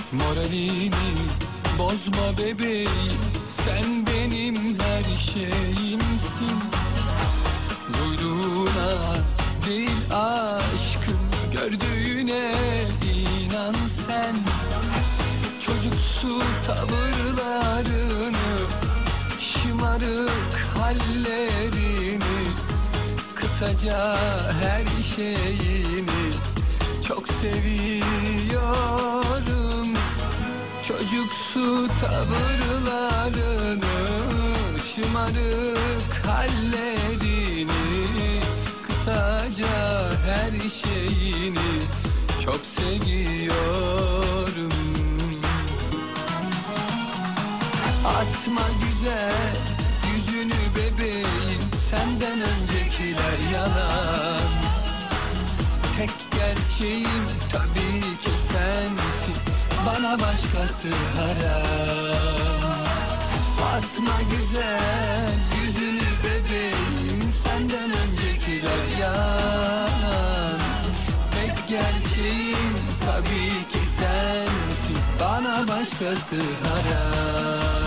Moralini bozma bebeğim, sen benim her şeyimsin. Duyduğuna değil aşkım, gördüğüne inan sen. Çocuksu tavırlarını, şımarık hallerini, kısaca her şeyini çok seviyorum. Çocuksu tavırlarını, şımarık hallerini, kısaca her şeyini çok seviyorum. Atma güzel yüzünü bebeğim, senden öncekiler yalan. Tek gerçeğim tabii ki sensin, bana başkası haram. Atma güzel yüzünü bebeğim, senden öncekiler yalan. Tek gerçeğim tabii ki sensin, bana başkası haram.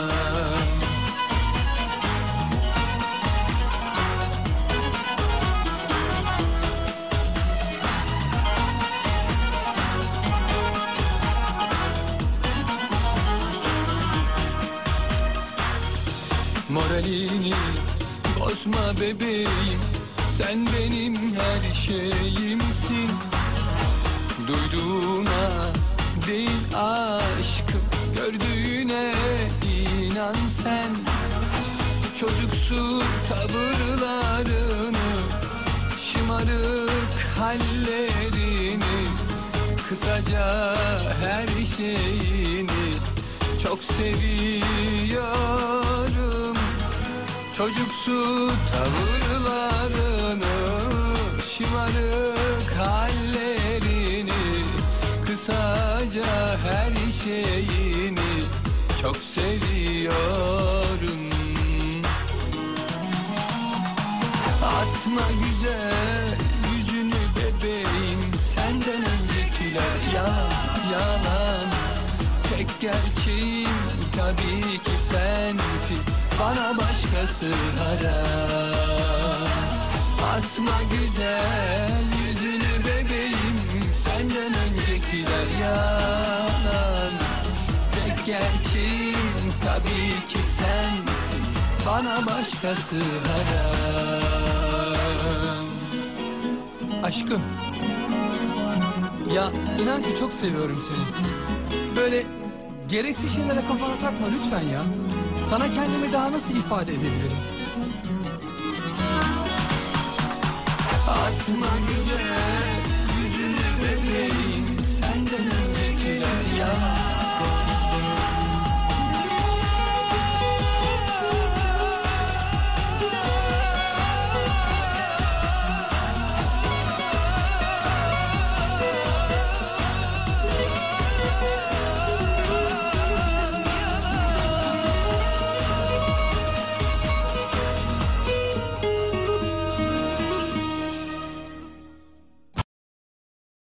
Moralini bozma bebeğim, sen benim her şeyimsin. Duyduğuna değil aşkım, gördüğüne inan sen. Çocuksu tavırlarını, şımarık hallerini, kısaca her şeyini çok seviyorum. Çocuksu tavırlarını, şımarık hallerini, kısaca her şeyini çok seviyorum. Atma güzel yüzünü bebeğim, senden öncekiler yalan. Tek gerçeğim tabii ki sensin, bana başkası haram. Atma güzel yüzünü bebeğim, senden öncekiler yalan. Tek gerçeğim tabii ki sensin, bana başkası haram. Aşkım, ya inan ki çok seviyorum seni. Böyle gereksiz şeylere kafana takma lütfen ya. Sana kendimi daha nasıl ifade edebilirim? Atma güzel yüzünü bebeğim, senden öncekiler yalan.